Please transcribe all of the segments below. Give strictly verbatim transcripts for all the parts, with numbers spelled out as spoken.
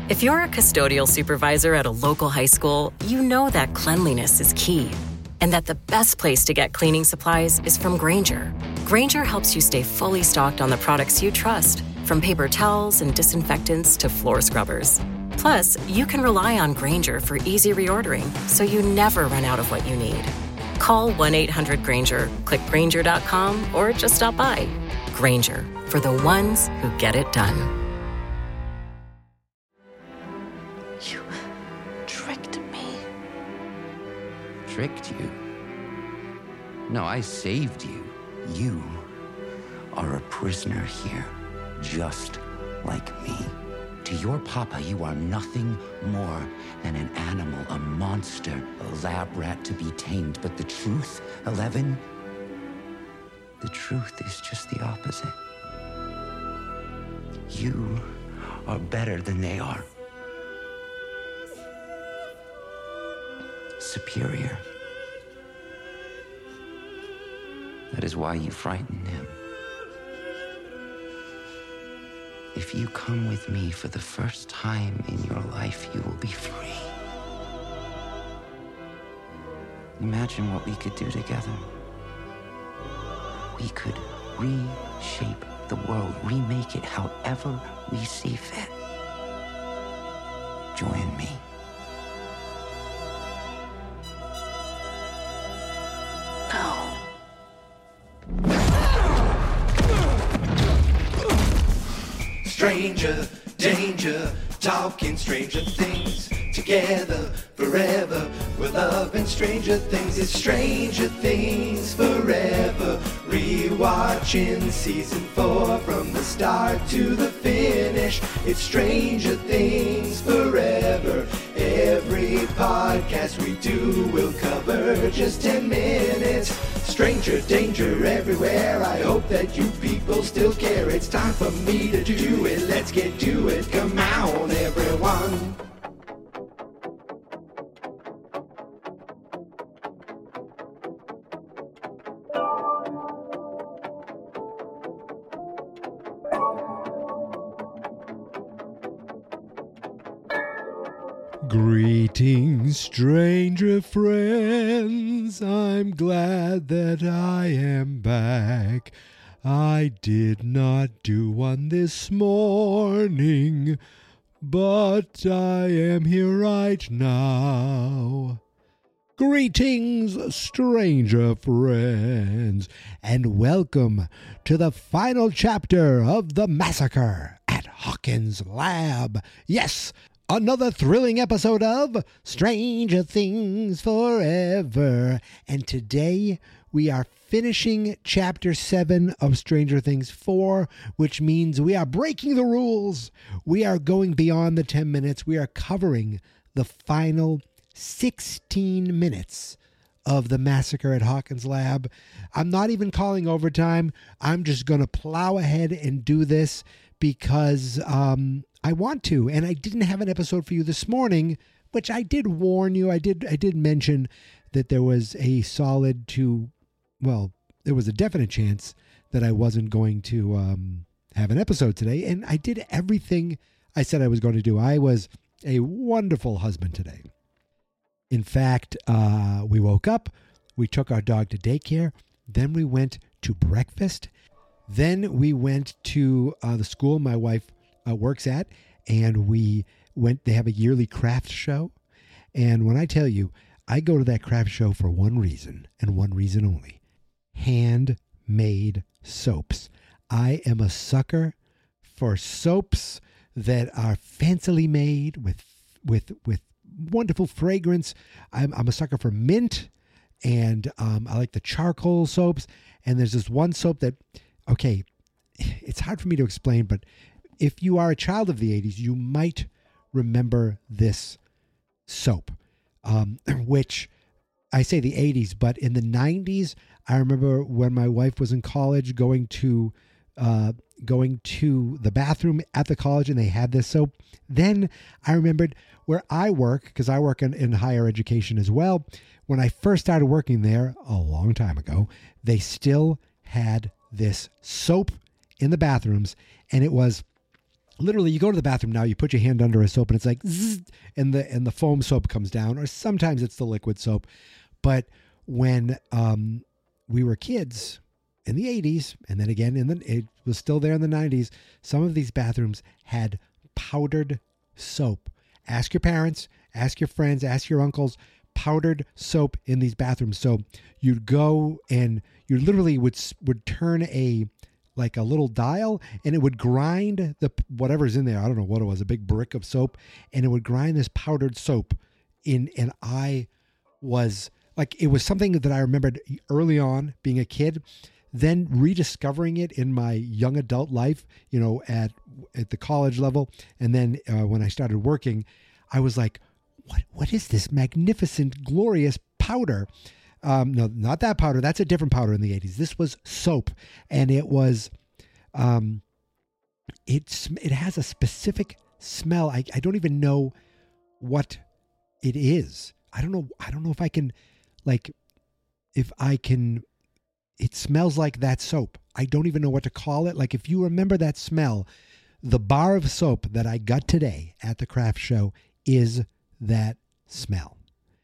If you're a custodial supervisor at a local high school, you know that cleanliness is key, and that the best place to get cleaning supplies is from Grainger. Grainger helps you stay fully stocked on the products you trust, from paper towels and disinfectants to floor scrubbers. Plus, you can rely on Grainger for easy reordering, so you never run out of what you need. Call one eight hundred Grainger, click Grainger dot com, or just stop by. Grainger, for the ones who get it done. You tricked me. Tricked you? No, I saved you. You are a prisoner here, just like me. To your papa, you are nothing more than an animal, a monster, a lab rat to be tamed. But the truth, Eleven, the truth is just the opposite. You are better than they are. Superior. That is why you frighten him. If you come with me for the first time in your life, you will be free. Imagine what we could do together. We could reshape the world, remake it however we see fit. Join me. No. Stranger, danger, talking stranger things. Together, forever, we're loving stranger things. It's Stranger Things Forever. Rewatching season four from the start to the finish. It's Stranger Things Forever. Every podcast we do will cover just ten minutes. Stranger danger everywhere. I hope that you people still care. It's time for me to do it. Let's get to it. Come on, everyone. Greetings, stranger friends. I'm glad that I am back. I did not do one this morning, but I am here right now. Greetings, stranger friends, and welcome to the final chapter of the massacre at Hawkins Lab. Yes, another thrilling episode of Stranger Things Forever. And today we are finishing Chapter seven of Stranger Things four, which means we are breaking the rules. We are going beyond the ten minutes. We are covering the final sixteen minutes of the massacre at Hawkins Lab. I'm not even calling overtime. I'm just going to plow ahead and do this because um, I want to. And I didn't have an episode for you this morning, which I did warn you. I did I did mention that there was a solid to, well, there was a definite chance that I wasn't going to um, have an episode today. And I did everything I said I was going to do. I was a wonderful husband today. In fact, uh, we woke up, we took our dog to daycare, then we went to breakfast, then we went to uh, the school my wife uh, works at, and we went, they have a yearly craft show. And when I tell you, I go to that craft show for one reason, and one reason only: handmade soaps. I am a sucker for soaps that are fancily made with with with wonderful fragrance. I'm, I'm a sucker for mint, and um, I like the charcoal soaps. And there's this one soap that, okay, it's hard for me to explain, but if you are a child of the eighties, you might remember this soap, um, which I say the eighties, but in the nineties, I remember when my wife was in college going to uh, going to the bathroom at the college, and they had this soap. Then I remembered where I work, because I work in, in higher education as well. When I first started working there a long time ago, they still had this soap in the bathrooms, and it was literally, you go to the bathroom now, you put your hand under a soap, and it's like, zzz, and the and the foam soap comes down, or sometimes it's the liquid soap. But when um, we were kids in the eighties, and then again, in the, it was still there in the nineties, some of these bathrooms had powdered soap. Ask your parents, ask your friends, ask your uncles, powdered soap in these bathrooms. So you'd go and you literally would would turn a like a little dial, and it would grind the whatever's in there. I don't know what it was, a big brick of soap, and it would grind this powdered soap in. And I was like, it was something that I remembered early on being a kid, then rediscovering it in my young adult life, you know, at at the college level, and then uh, when I started working, I was like, what what is this magnificent, glorious powder? Um, no, not that powder. That's a different powder in the eighties. This was soap, and it was, um, it's it has a specific smell. I, I don't even know what it is. I don't know. I don't know if I can, like, if I can. It smells like that soap. I don't even know what to call it. Like, if you remember that smell, the bar of soap that I got today at the craft show is that smell.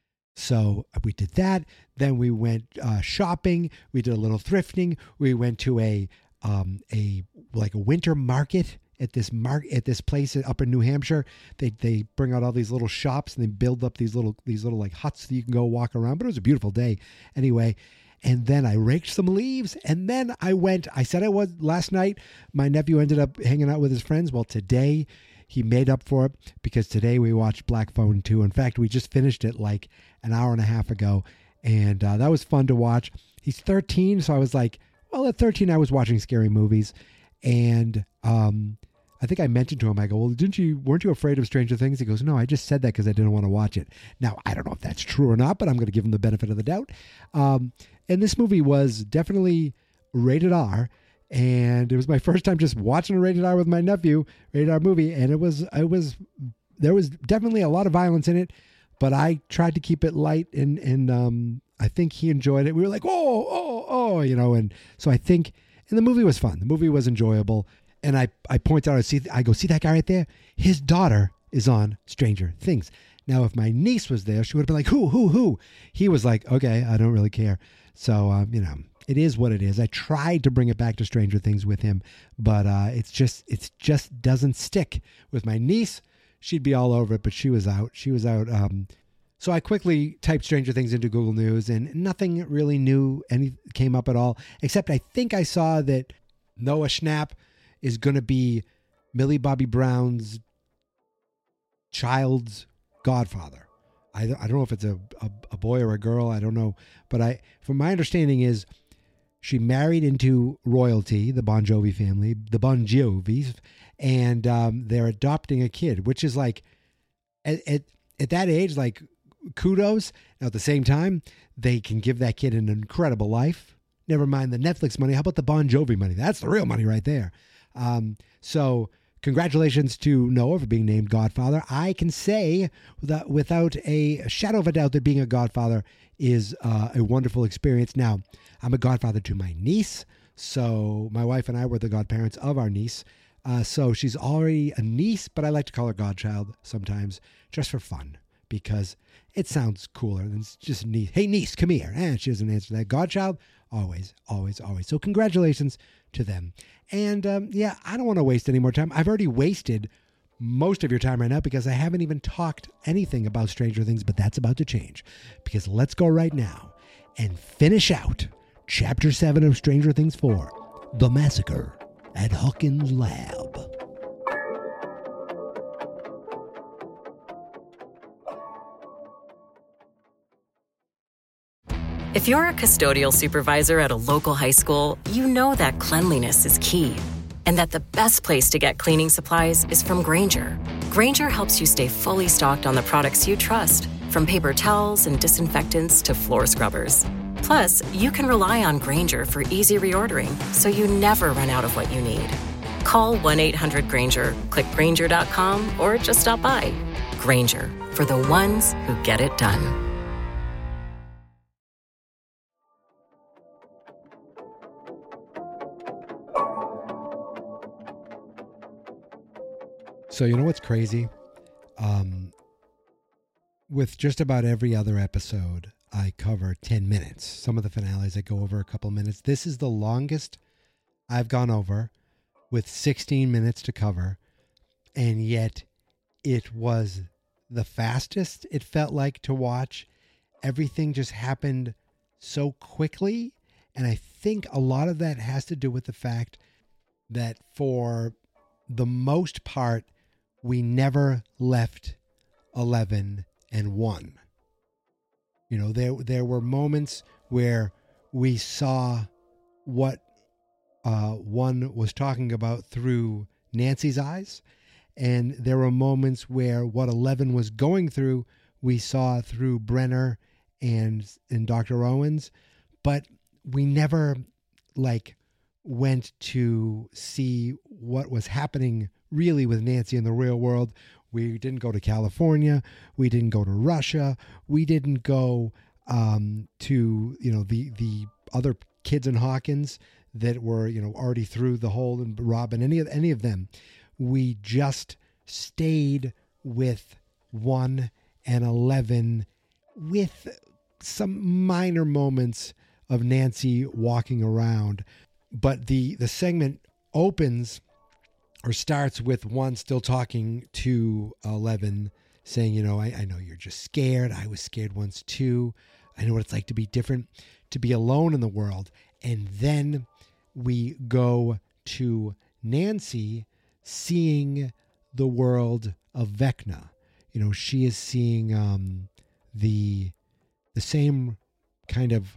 So we did that. Then we went uh, shopping. We did a little thrifting. We went to a um, a like a winter market at this mark at this place up in New Hampshire. They they bring out all these little shops, and they build up these little these little like huts that you can go walk around. But it was a beautiful day anyway. And then I raked some leaves, and then I went. I said I was last night. My nephew ended up hanging out with his friends. Well, today he made up for it, because today we watched Black Phone two. In fact, we just finished it like an hour and a half ago, and uh, that was fun to watch. He's thirteen, so I was like, well, at thirteen, I was watching scary movies, and um, I think I mentioned to him, I go, well, didn't you, weren't you afraid of Stranger Things? He goes, no, I just said that because I didn't want to watch it. Now, I don't know if that's true or not, but I'm going to give him the benefit of the doubt. Um, and this movie was definitely rated R. And it was my first time just watching a rated R with my nephew, rated R movie. And it was, it was, there was definitely a lot of violence in it, but I tried to keep it light, and, and, um, I think he enjoyed it. We were like, oh, oh, oh, you know, and so I think, and the movie was fun. The movie was enjoyable. And I, I point out, I see, I go, see that guy right there? His daughter is on Stranger Things. Now, if my niece was there, she would have been like, who, who, who? He was like, okay, I don't really care. So, um, you know, it is what it is. I tried to bring it back to Stranger Things with him, but uh, it's just, it's just doesn't stick. With my niece, she'd be all over it, but she was out. She was out. Um, so I quickly typed Stranger Things into Google News, and nothing really new any came up at all, except I think I saw that Noah Schnapp is going to be Millie Bobby Brown's child's godfather. I, I don't know if it's a, a, a boy or a girl. I don't know. But I, from my understanding is she married into royalty, the Bon Jovi family, the Bon Jovis, and um, they're adopting a kid, which is like, at, at, at that age, like, kudos. Now, at the same time, they can give that kid an incredible life. Never mind the Netflix money. How about the Bon Jovi money? That's the real money right there. Um, so congratulations to Noah for being named Godfather. I can say that without a shadow of a doubt that being a godfather is uh, a wonderful experience. Now, I'm a godfather to my niece. So my wife and I were the godparents of our niece. Uh, so she's already a niece, but I like to call her godchild sometimes just for fun, because it sounds cooler than just niece. Hey, niece, come here. And she doesn't answer that. Godchild, always, always, always. So congratulations to them. And um, yeah, I don't want to waste any more time. I've already wasted most of your time right now because I haven't even talked anything about Stranger Things, but that's about to change, because let's go right now and finish out Chapter seven of Stranger Things four, The Massacre at Hawkins Lab. If you're a custodial supervisor at a local high school, you know that cleanliness is key, and that the best place to get cleaning supplies is from Grainger. Grainger helps you stay fully stocked on the products you trust, from paper towels and disinfectants to floor scrubbers. Plus, you can rely on Grainger for easy reordering, so you never run out of what you need. Call one eight hundred Grainger, click Grainger dot com, or just stop by. Grainger, for the ones who get it done. So you know what's crazy? Um, with just about every other episode, I cover ten minutes. Some of the finales I go over a couple minutes. This is the longest I've gone over, with sixteen minutes to cover, and yet it was the fastest it felt like to watch. Everything just happened so quickly, and I think a lot of that has to do with the fact that for the most part, we never left eleven and one. You know, there there were moments where we saw what uh, one was talking about through Nancy's eyes, and there were moments where what eleven was going through, we saw through Brenner and and Doctor Owens, but we never like went to see what was happening really with Nancy in the real world. We didn't go to California. We didn't go to Russia. We didn't go um, to, you know, the, the other kids in Hawkins that were, you know, already through the hole, and Robin, any of, any of them. We just stayed with one and eleven with some minor moments of Nancy walking around. But the, the segment opens or starts with one still talking to eleven, saying, you know, I, I know you're just scared. I was scared once too. I know what it's like to be different, to be alone in the world. And then we go to Nancy seeing the world of Vecna. You know, she is seeing um, the the same kind of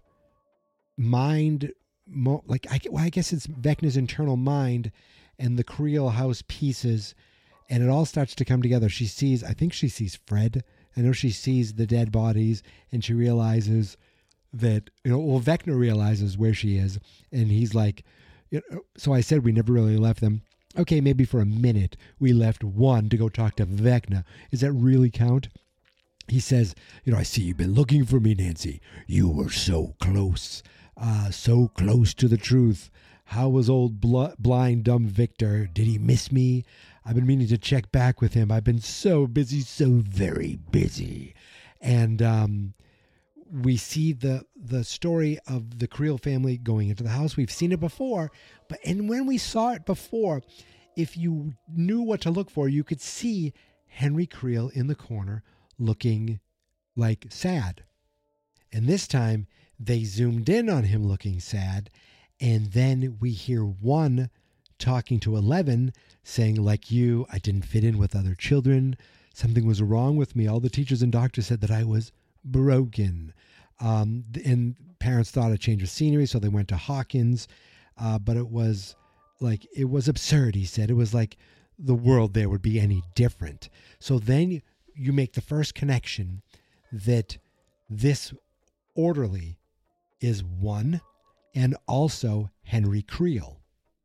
mind, mo- like I, well, I guess it's Vecna's internal mind and the Creel house pieces, and it all starts to come together. She sees, I think she sees Fred. I know she sees the dead bodies, and she realizes that, you know, well, Vecna realizes where she is, and he's like, you know, so I said we never really left them. Okay, maybe for a minute we left one to go talk to Vecna. Does that really count? He says, you know, I see you've been looking for me, Nancy. You were so close, uh, so close to the truth. How was old bl- blind, dumb Victor? Did he miss me? I've been meaning to check back with him. I've been so busy, so very busy. And um, we see the the story of the Creel family going into the house. We've seen it before, but and when we saw it before, if you knew what to look for, you could see Henry Creel in the corner looking like sad. And this time they zoomed in on him looking sad. And then we hear one talking to eleven saying, like you, I didn't fit in with other children. Something was wrong with me. All the teachers and doctors said that I was broken. Um, and parents thought a change of scenery, so they went to Hawkins. Uh, but it was like, it was absurd, he said. It was like the world there would be any different. So then you make the first connection that this orderly is one, and also Henry Creel.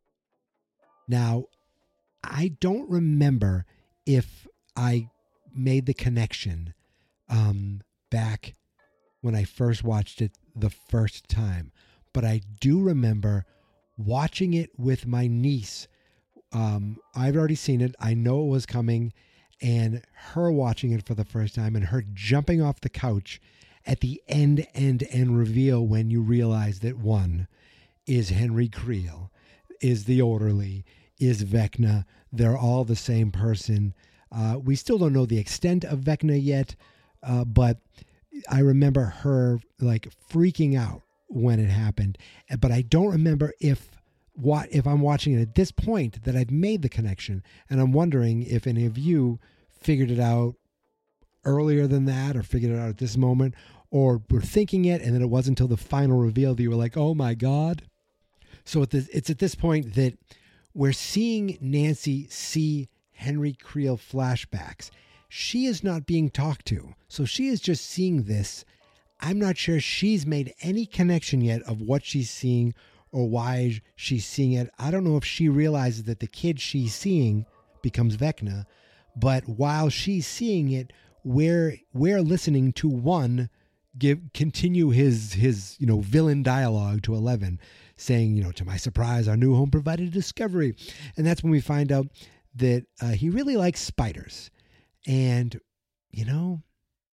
Now, I don't remember if I made the connection um, back when I first watched it the first time, but I do remember watching it with my niece. Um, I've already seen it. I know it was coming, and her watching it for the first time and her jumping off the couch at the end, end, end reveal when you realize that one is Henry Creel, is the orderly, is Vecna. They're all the same person. Uh, we still don't know the extent of Vecna yet, uh, but I remember her like freaking out when it happened. But I don't remember if what if I'm watching it at this point that I've made the connection, and I'm wondering if any of you figured it out earlier than that, or figured it out at this moment, or were thinking it, and then it wasn't until the final reveal that you were like, oh my God. So at this, it's at this point that we're seeing Nancy see Henry Creel flashbacks. She is not being talked to. So she is just seeing this. I'm not sure she's made any connection yet of what she's seeing or why she's seeing it. I don't know if she realizes that the kid she's seeing becomes Vecna, but while she's seeing it, we're we're listening to one give continue his his you know villain dialogue to eleven, saying, you know, to my surprise, our new home provided a discovery. And that's when we find out that uh, he really likes spiders. And, you know,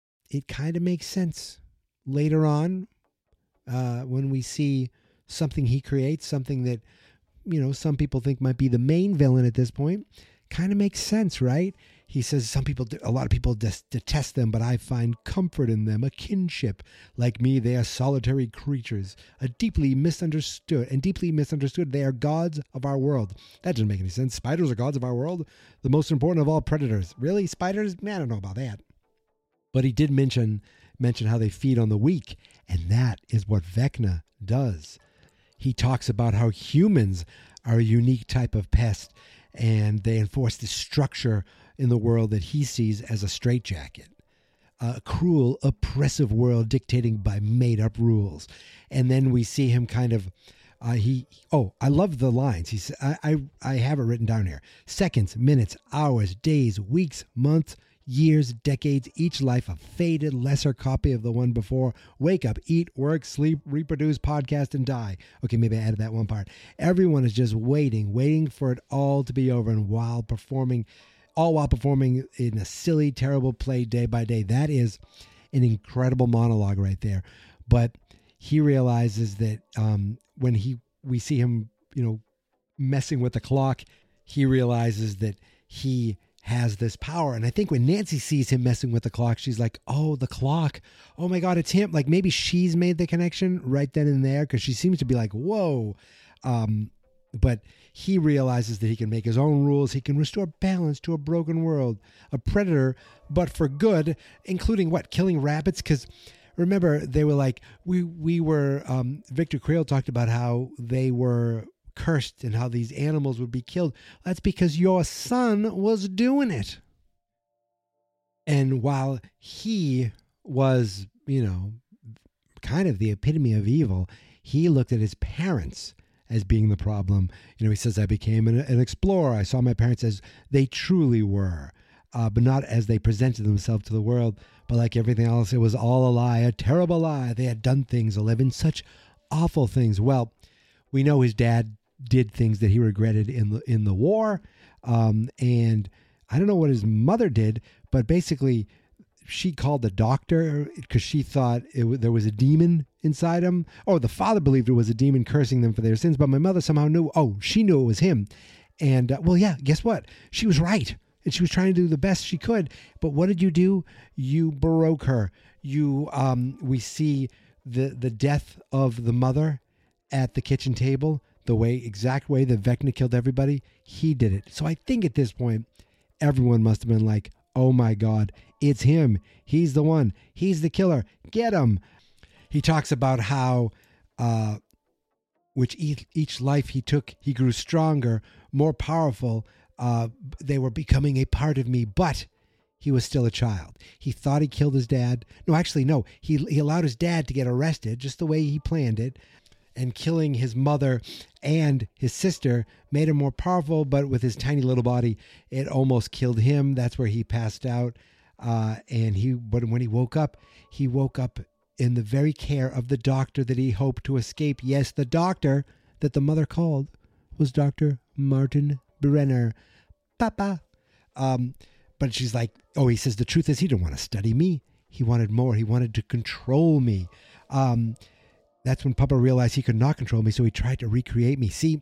it kind of makes sense later on uh, when we see something he creates, something that, you know, some people think might be the main villain at this point. Kind of makes sense, right? He says some people, a lot of people just detest them, but I find comfort in them, a kinship. Like me, they are solitary creatures, a deeply misunderstood, and deeply misunderstood, they are gods of our world. That doesn't make any sense. Spiders are gods of our world, the most important of all predators. Really? Spiders? Man, I don't know about that. But he did mention mention how they feed on the weak, and that is what Vecna does. He talks about how humans are a unique type of pest, and they enforce this structure in the world that he sees as a straitjacket. A cruel, oppressive world dictating by made-up rules. And then we see him kind of, uh, he, oh, I love the lines. He said, I, I, I have it written down here. Seconds, minutes, hours, days, weeks, months, years, decades, each life a faded, lesser copy of the one before. Wake up, eat, work, sleep, reproduce, podcast, and die. Okay, maybe I added that one part. Everyone is just waiting, waiting for it all to be over, and while performing, all while performing in a silly, terrible play day by day. That is an incredible monologue right there. But he realizes that um, when he we see him, you know, messing with the clock, he realizes that he has this power. And I think when Nancy sees him messing with the clock, she's like, oh, the clock. Oh my God, it's him. Like maybe she's made the connection right then and there, because she seems to be like, whoa. Um, but he realizes that he can make his own rules. He can restore balance to a broken world. A predator, but for good, including what? Killing rabbits? Because remember, they were like, we, we were, um, Victor Creel talked about how they were cursed and how these animals would be killed. That's because your son was doing it. And while he was, you know, kind of the epitome of evil, he looked at his parents as being the problem. You know, he says, I became an, an explorer. I saw my parents as they truly were, uh, but not as they presented themselves to the world. But like everything else, it was all a lie, a terrible lie. They had done things, eleven such awful things. Well, we know his dad did things that he regretted in the in the war, um, and I don't know what his mother did, but basically she called the doctor because she thought it w- there was a demon inside him. Or the father believed it was a demon cursing them for their sins, but my mother somehow knew, oh, she knew it was him. And, uh, well, yeah, guess what? She was right, and she was trying to do the best she could. But what did you do? You broke her. You, um, we see the the death of the mother at the kitchen table, the way, exact way that Vecna killed everybody. He did it. So I think at this point, everyone must have been like, oh my God, it's him. He's the one. He's the killer. Get him. He talks about how, uh, which each, each life he took, he grew stronger, more powerful. Uh, they were becoming a part of me, but he was still a child. He thought he killed his dad. No, actually, no. He, he allowed his dad to get arrested just the way he planned it. And killing his mother and his sister made him more powerful, but with his tiny little body, it almost killed him. That's where he passed out. Uh, and he, but when he woke up, he woke up in the very care of the doctor that he hoped to escape. Yes, the doctor that the mother called was Doctor Martin Brenner. Papa. Um, but she's like, oh, he says the truth is he didn't want to study me. He wanted more. He wanted to control me. Um, That's when Papa realized he could not control me, so he tried to recreate me. See,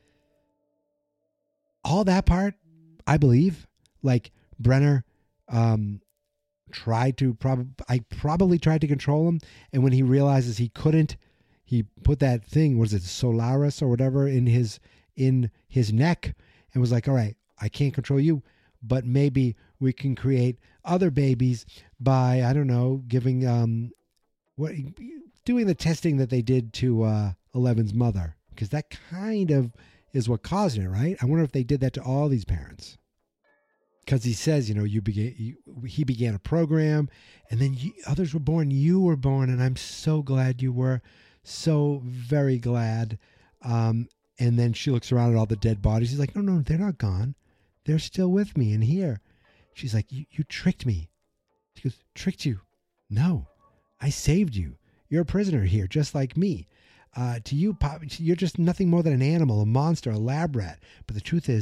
all that part, I believe, like Brenner um, tried to, prob- I probably tried to control him, and when he realizes he couldn't, he put that thing, what is it, Solaris or whatever, in his in his neck, and was like, all right, I can't control you, but maybe we can create other babies by, I don't know, giving, um, what... doing the testing that they did to uh, Eleven's mother, because that kind of is what caused it, right? I wonder if they did that to all these parents. Because he says, you know, you began, you, he began a program, and then you, others were born. You were born, and I'm so glad you were. So very glad. Um, and then she looks around at all the dead bodies. She's like, no, no, they're not gone. They're still with me in here. She's like, you, you tricked me. She goes, tricked you? No, I saved you. You're a prisoner here, just like me. Uh, to you, Pop, you're just nothing more than an animal, a monster, a lab rat. But the truth is,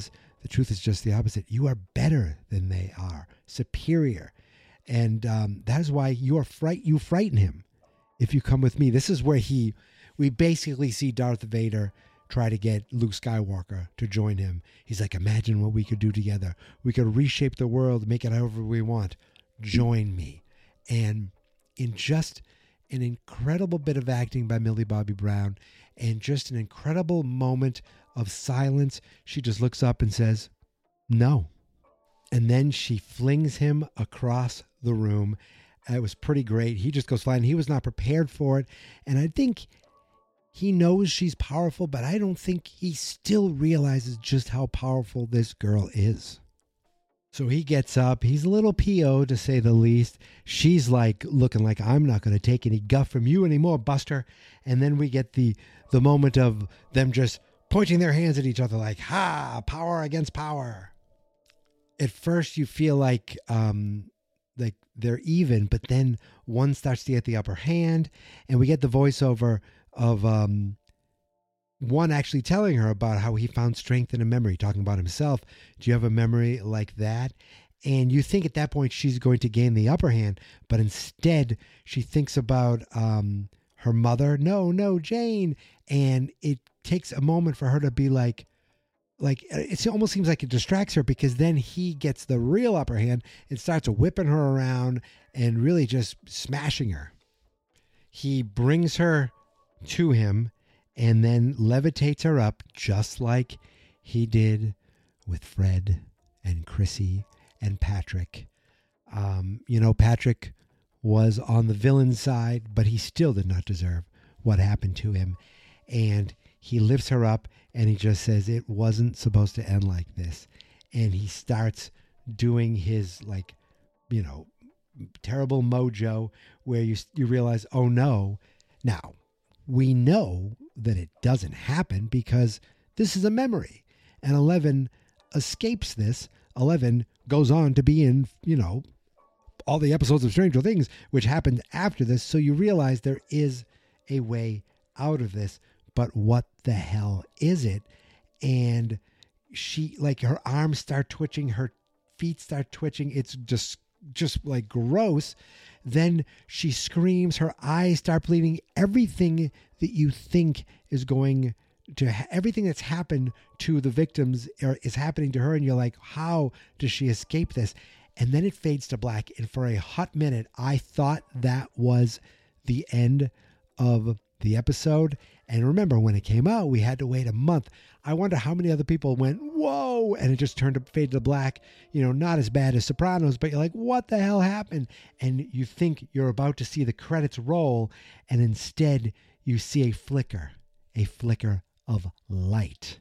The truth is just the opposite. You are better than they are, superior. And um, that is why you are fright. You frighten him if you come with me. This is where he, we basically see Darth Vader try to get Luke Skywalker to join him. He's like, imagine what we could do together. We could reshape the world, make it however we want. Join me. And in just an incredible bit of acting by Millie Bobby Brown and just an incredible moment of silence, she just looks up and says, no. And then she flings him across the room. It was pretty great. He just goes flying. He was not prepared for it. And I think he knows she's powerful, but I don't think he still realizes just how powerful this girl is. So he gets up. He's a little P O, to say the least. She's like looking like, I'm not going to take any guff from you anymore, Buster. And then we get the the moment of them just pointing their hands at each other like, ha, power against power. At first you feel like um, like they're even, but then one starts to get the upper hand, and we get the voiceover of um, one actually telling her about how he found strength in a memory, talking about himself. Do you have a memory like that? And you think at that point she's going to gain the upper hand, but instead she thinks about um, her mother. No, no, Jane. And it takes a moment for her to be like, like it almost seems like it distracts her, because then he gets the real upper hand and starts whipping her around and really just smashing her. He brings her to him and then levitates her up, just like he did with Fred and Chrissy and Patrick. Um, you know, Patrick was on the villain side, but he still did not deserve what happened to him. And he lifts her up and he just says, it wasn't supposed to end like this. And he starts doing his, like, you know, terrible mojo where you you realize, oh no. Now, we know that it doesn't happen because this is a memory. And Eleven escapes this. Eleven goes on to be in, you know, all the episodes of Stranger Things, which happened after this. So you realize there is a way out of this. But what the hell is it? And she, like, her arms start twitching, her feet start twitching. It's just, just like gross. Then she screams, her eyes start bleeding. Everything that you think is going to, ha- everything that's happened to the victims are, is happening to her. And you're like, how does she escape this? And then it fades to black. And for a hot minute, I thought that was the end of the episode. And remember, when it came out, we had to wait a month. I wonder how many other people went, whoa, and it just turned to fade to black. You know, not as bad as Sopranos, but you're like, what the hell happened? And you think you're about to see the credits roll, and instead you see a flicker, a flicker of light.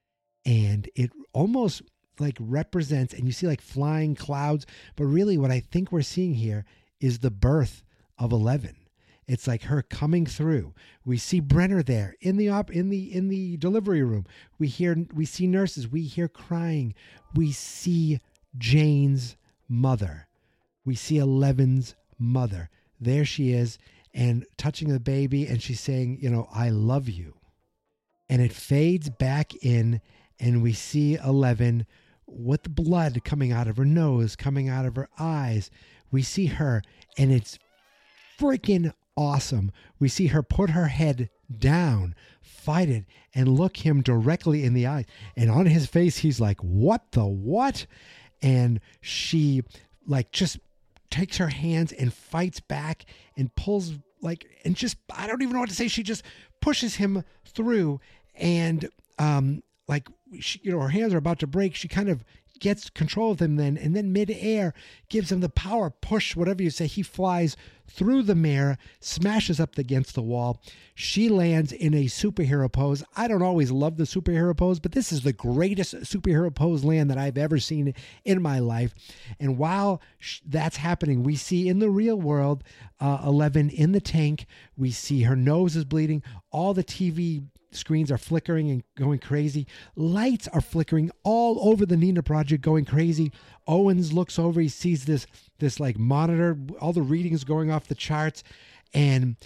And it almost like represents, and you see like flying clouds, but really what I think we're seeing here is the birth of Eleven. It's like her coming through. We see Brenner there in the op in the in the delivery room. We hear we see nurses. We hear crying. We see Jane's mother. We see Eleven's mother. There she is, and touching the baby, and she's saying, you know, I love you. And it fades back in, and we see Eleven with the blood coming out of her nose, coming out of her eyes. We see her, and it's freaking awesome. We see her put her head down, fight it, and look him directly in the eye. And on his face, he's like, what the what? And she like just takes her hands and fights back and pulls like, and just, I don't even know what to say. She just pushes him through, and um, like, she, you know, her hands are about to break. She kind of gets control of him then, and then midair gives him the power push, whatever you say. He flies through the mirror, smashes up against the wall. She lands in a superhero pose. I don't always love the superhero pose, but this is the greatest superhero pose land that I've ever seen in my life. And while that's happening, we see in the real world, uh, Eleven in the tank. We see her nose is bleeding. All the T V screens are flickering and going crazy. Lights are flickering all over the Nina Project, going crazy. Owens looks over. He sees this, this like monitor, all the readings going off the charts. And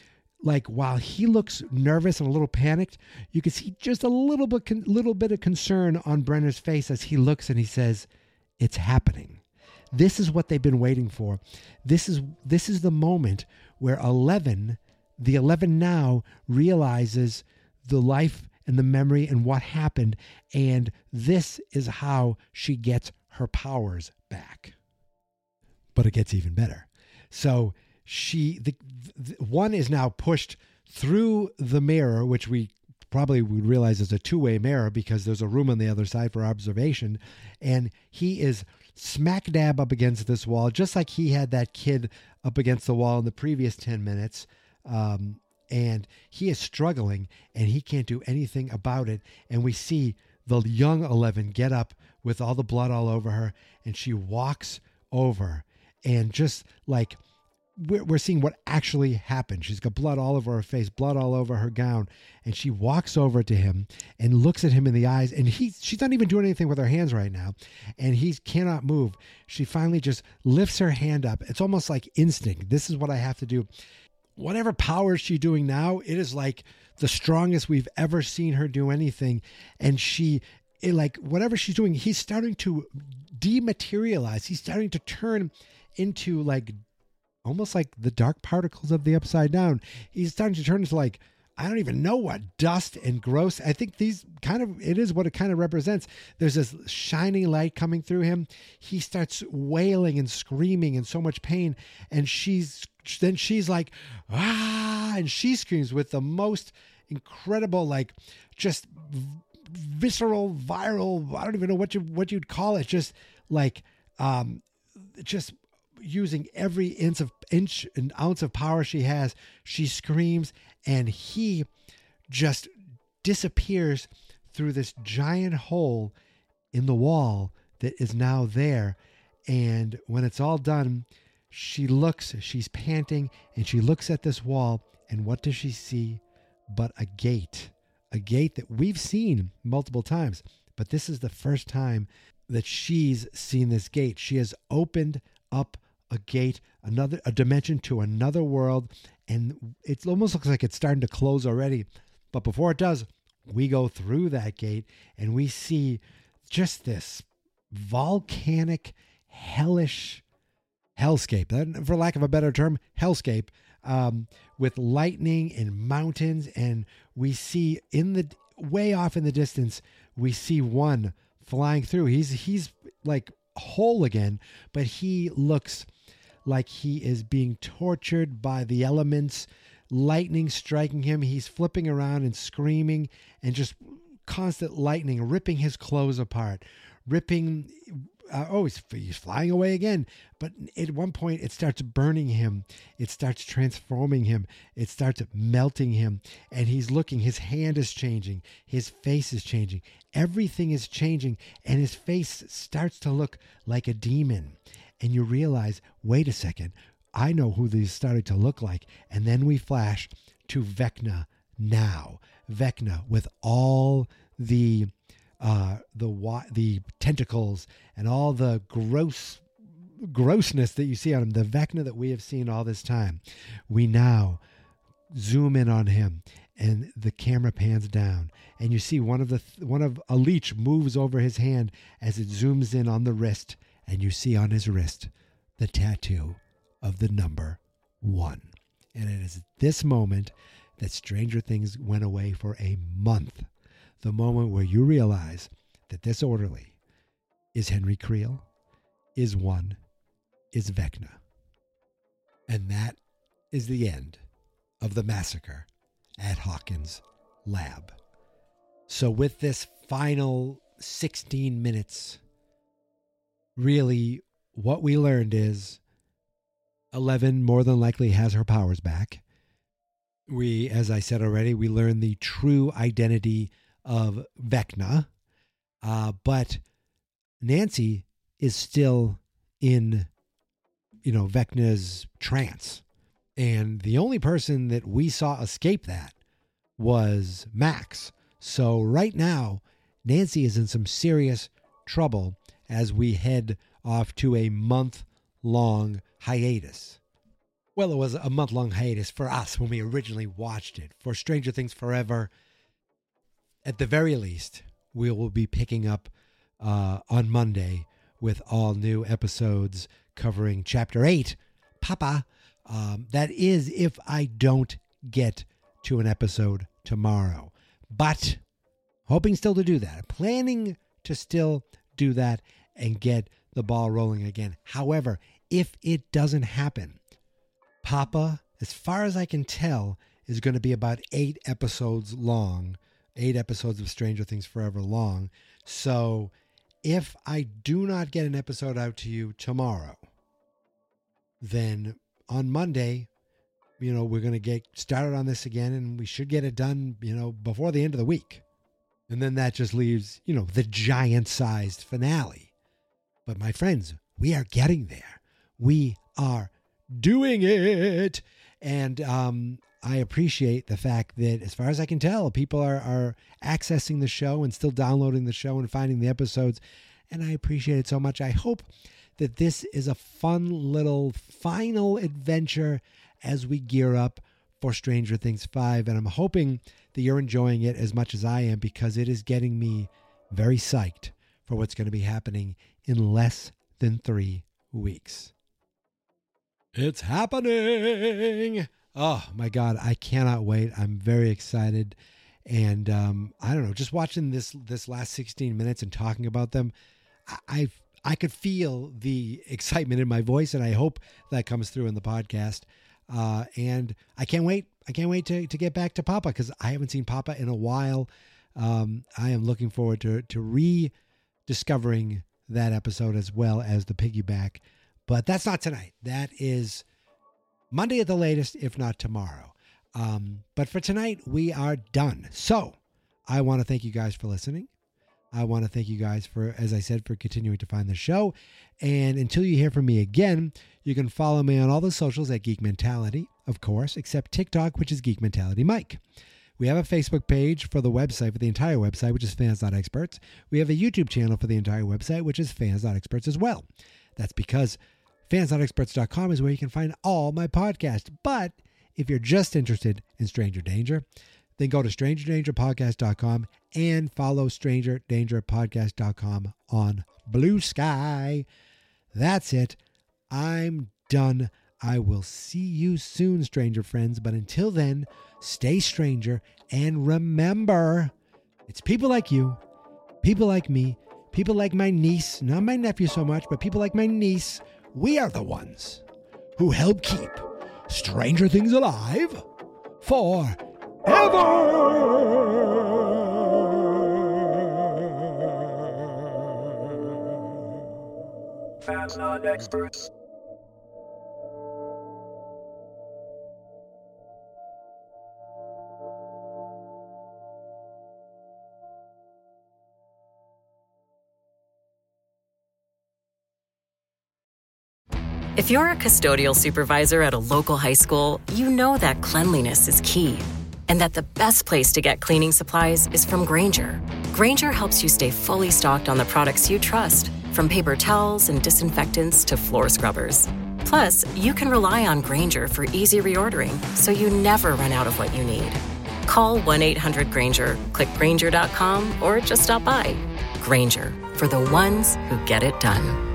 like while he looks nervous and a little panicked, you can see just a little bit, little bit of concern on Brenner's face as he looks and he says, "It's happening. This is what they've been waiting for. This is this is the moment where Eleven, the Eleven now, realizes the life and the memory and what happened, and this is how she gets her powers back." But it gets even better. So she, the, the one is now pushed through the mirror, which we probably would realize is a two-way mirror because there's a room on the other side for observation, and he is smack dab up against this wall, just like he had that kid up against the wall in the previous ten minutes. Um, and he is struggling, and he can't do anything about it. And we see the young Eleven get up with all the blood all over her, and she walks over, and just like we're, we're seeing what actually happened. She's got blood all over her face, blood all over her gown, and she walks over to him and looks at him in the eyes, and he she's not even doing anything with her hands right now, and he cannot move. She finally just lifts her hand up. It's almost like instinct. This is what I have to do. Whatever power she's doing now, it is like the strongest we've ever seen her do anything. And she, it like whatever she's doing, he's starting to dematerialize. He's starting to turn into like almost like the dark particles of the Upside Down. He's starting to turn into like, I don't even know what, dust and gross. I think these kind of, it is what it kind of represents. There's this shining light coming through him. He starts wailing and screaming in so much pain. And she's, then she's like, ah, and she screams with the most incredible, like just visceral, viral, I don't even know what you, what you'd call it. Just like, um, just using every inch of inch and ounce of power she has. She screams, and he just disappears through this giant hole in the wall that is now there. And when it's all done, she looks, she's panting, and she looks at this wall, and what does she see but a gate, a gate that we've seen multiple times, but this is the first time that she's seen this gate. She has opened up a gate, another a dimension to another world, and it almost looks like it's starting to close already. But before it does, we go through that gate and we see just this volcanic, hellish hellscape, for lack of a better term, hellscape, um, with lightning and mountains. And we see in the way off in the distance, we see one flying through. He's he's like whole again, but he looks like he is being tortured by the elements, lightning striking him. He's flipping around and screaming, and just constant lightning ripping his clothes apart, ripping. Uh, oh, he's, he's flying away again. But at one point, it starts burning him. It starts transforming him. It starts melting him. And he's looking. His hand is changing. His face is changing. Everything is changing. And his face starts to look like a demon. And you realize, wait a second, I know who these started to look like. And then we flash to Vecna now. Vecna with all the uh, the the tentacles and all the gross grossness that you see on him. The Vecna that we have seen all this time. We now zoom in on him, and the camera pans down, and you see one of the one of a leech moves over his hand as it zooms in on the wrist. And you see on his wrist the tattoo of the number one. And it is this moment that Stranger Things went away for a month. The moment where you realize that this orderly is Henry Creel, is one, is Vecna. And that is the end of the massacre at Hawkins' lab. So with this final sixteen minutes, really, what we learned is Eleven more than likely has her powers back. We, as I said already, we learned the true identity of Vecna. Uh, but Nancy is still in, you know, Vecna's trance. And the only person that we saw escape that was Max. So right now, Nancy is in some serious trouble as we head off to a month-long hiatus. Well, it was a month-long hiatus for us when we originally watched it. For Stranger Things Forever, at the very least, we will be picking up uh, on Monday with all new episodes covering Chapter eight, Papa. Um, that is if I don't get to an episode tomorrow. But hoping still to do that. Planning to still do that and get the ball rolling again. However, if it doesn't happen, Papa, as far as I can tell, is going to be about eight episodes long. Eight episodes of Stranger Things Forever long. So if I do not get an episode out to you tomorrow, then on Monday, you know, we're going to get started on this again, and we should get it done, you know, before the end of the week. And then that just leaves, you know, the giant-sized finale. But my friends, we are getting there. We are doing it. And um, I appreciate the fact that, as far as I can tell, people are, are accessing the show and still downloading the show and finding the episodes. And I appreciate it so much. I hope that this is a fun little final adventure as we gear up for Stranger Things five. And I'm hoping that you're enjoying it as much as I am, because it is getting me very psyched for what's going to be happening in less than three weeks. It's happening. Oh my God. I cannot wait. I'm very excited. And um, I don't know, just watching this, this last sixteen minutes and talking about them, I, I've, I could feel the excitement in my voice, and I hope that comes through in the podcast. Uh, and I can't wait. I can't wait to, to get back to Papa, because I haven't seen Papa in a while. Um, I am looking forward to, to rediscovering that episode as well as the piggyback. But that's not tonight. That is Monday at the latest, if not tomorrow. Um, but for tonight, we are done. So I want to thank you guys for listening. I want to thank you guys for, as I said, for continuing to find the show. And until you hear from me again, you can follow me on all the socials at Geek Mentality, of course, except TikTok, which is Geek Mentality Mike. We have a Facebook page for the website, for the entire website, which is fans dot experts. We have a YouTube channel for the entire website, which is fans dot experts as well. That's because fans dot experts dot com is where you can find all my podcasts. But if you're just interested in Stranger Danger, then go to stranger danger podcast dot com and follow stranger danger podcast dot com on Blue Sky. That's it. I'm done. I will see you soon, stranger friends. But until then, stay stranger. And remember, it's people like you, people like me, people like my niece, not my nephew so much, but people like my niece. We are the ones who help keep Stranger Things alive forever. Fans Not Experts. If you're a custodial supervisor at a local high school, you know that cleanliness is key, and that the best place to get cleaning supplies is from Grainger. Grainger helps you stay fully stocked on the products you trust, from paper towels and disinfectants to floor scrubbers. Plus, you can rely on Grainger for easy reordering, so you never run out of what you need. Call one eight hundred Grainger, click Grainger dot com, or just stop by. Grainger, for the ones who get it done.